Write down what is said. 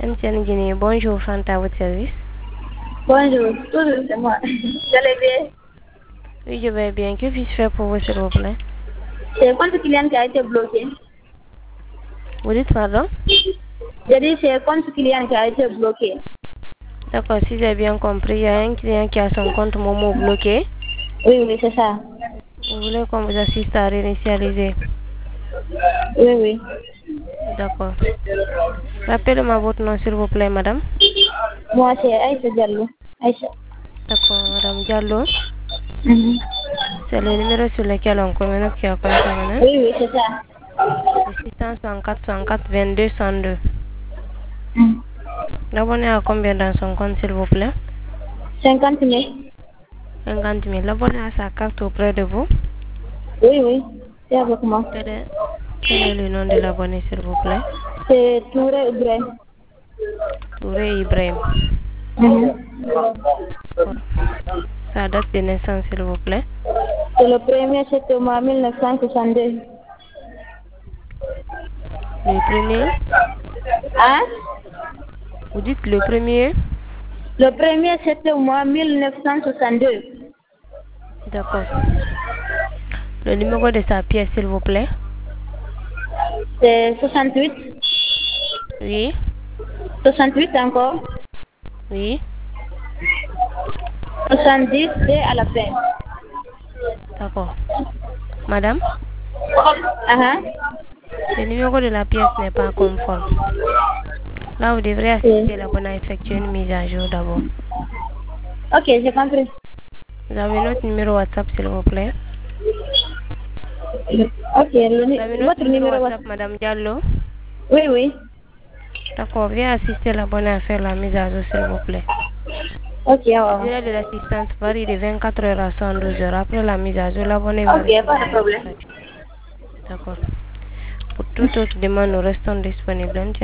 MTN Guinée, bonjour, Fanta à votre service. Bonjour, toujours c'est moi. Vous allez bien? Oui, je vais bien. Que puis-je faire pour vous, s'il vous plaît? C'est le compte client qui a été bloqué. Vous dites pardon? J'ai dit c'est le compte client qui a été bloqué. D'accord, si j'ai bien compris, il y a un client qui a son compte Momo bloqué. Oui, c'est ça. Vous voulez qu'on vous assiste à réinitialiser? Oui. D'accord. Rappelez-moi votre nom, s'il vous plaît, madame. Moi, c'est Aïcha Diallo. Aïcha. D'accord, madame Diallo. Mhm. C'est le numéro sur lequel on communique qui a concerné. Oui, c'est ça. C'est 664 64 22 102. Mhm. L'abonné a combien dans son compte, s'il vous plaît? 50 000. 50 000. L'abonné a sa carte auprès de vous. Oui. C'est avec moi. Quel est le nom de l'abonné, s'il vous plaît? C'est Touré Ibrahim. Touré Ibrahim. Mhm. Sa date de naissance, s'il vous plaît. C'est le 1er septembre 1962. Le premier. Hein? Vous dites le premier? Le 1er septembre 1962. D'accord. Le numéro de sa pièce, s'il vous plaît. C'est 68. Oui. 68 encore. Oui. 70 et à la fin. D'accord. Madame, Ah le numéro de la pièce n'est pas conforme. Là, vous devrez Oui. assister l'abonné à effectuer une mise à jour d'abord. Ok, j'ai compris. Vous avez notre numéro WhatsApp, s'il vous plaît. Ok, Vous avez notre votre numéro numéro WhatsApp, WhatsApp. Madame Diallo. Oui. D'accord. Viens assister l'abonné à faire la mise à jour, s'il vous plaît. Ok, La wow. durée de l'assistance varie de 24 heures à 112 heures. Après la mise à jour, l'abonné va Ok, pas recevoir de un autre problème. statut. D'accord. Pour toute autre demande, nous restons disponibles.